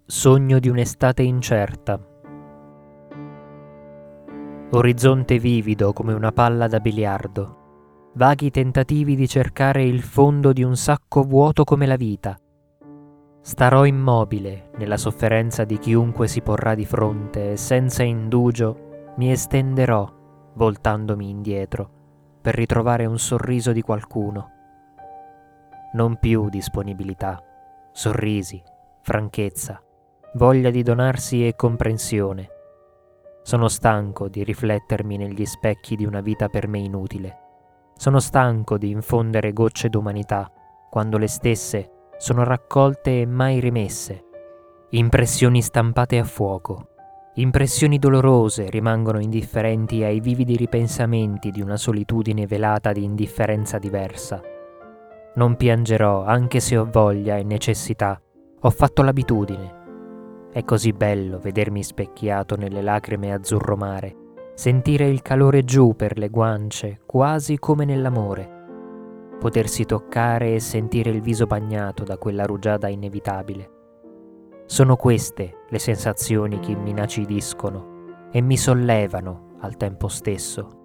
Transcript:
Sogno di un'estate incerta. Orizzonte vivido come una palla da biliardo. Vaghi tentativi di cercare il fondo di un sacco vuoto come la vita. Starò immobile nella sofferenza di chiunque si porrà di fronte e senza indugio mi estenderò, voltandomi indietro, per ritrovare un sorriso di qualcuno. Non più disponibilità, sorrisi, franchezza, voglia di donarsi e comprensione. Sono stanco di riflettermi negli specchi di una vita per me inutile. Sono stanco di infondere gocce d'umanità quando le stesse sono raccolte e mai rimesse. Impressioni stampate a fuoco. Impressioni dolorose rimangono indifferenti ai vividi ripensamenti di una solitudine velata di indifferenza diversa. Non piangerò anche se ho voglia e necessità. Ho fatto l'abitudine. È così bello vedermi specchiato nelle lacrime azzurro mare, sentire il calore giù per le guance, quasi come nell'amore, potersi toccare e sentire il viso bagnato da quella rugiada inevitabile. Sono queste le sensazioni che mi inacidiscono e mi sollevano al tempo stesso.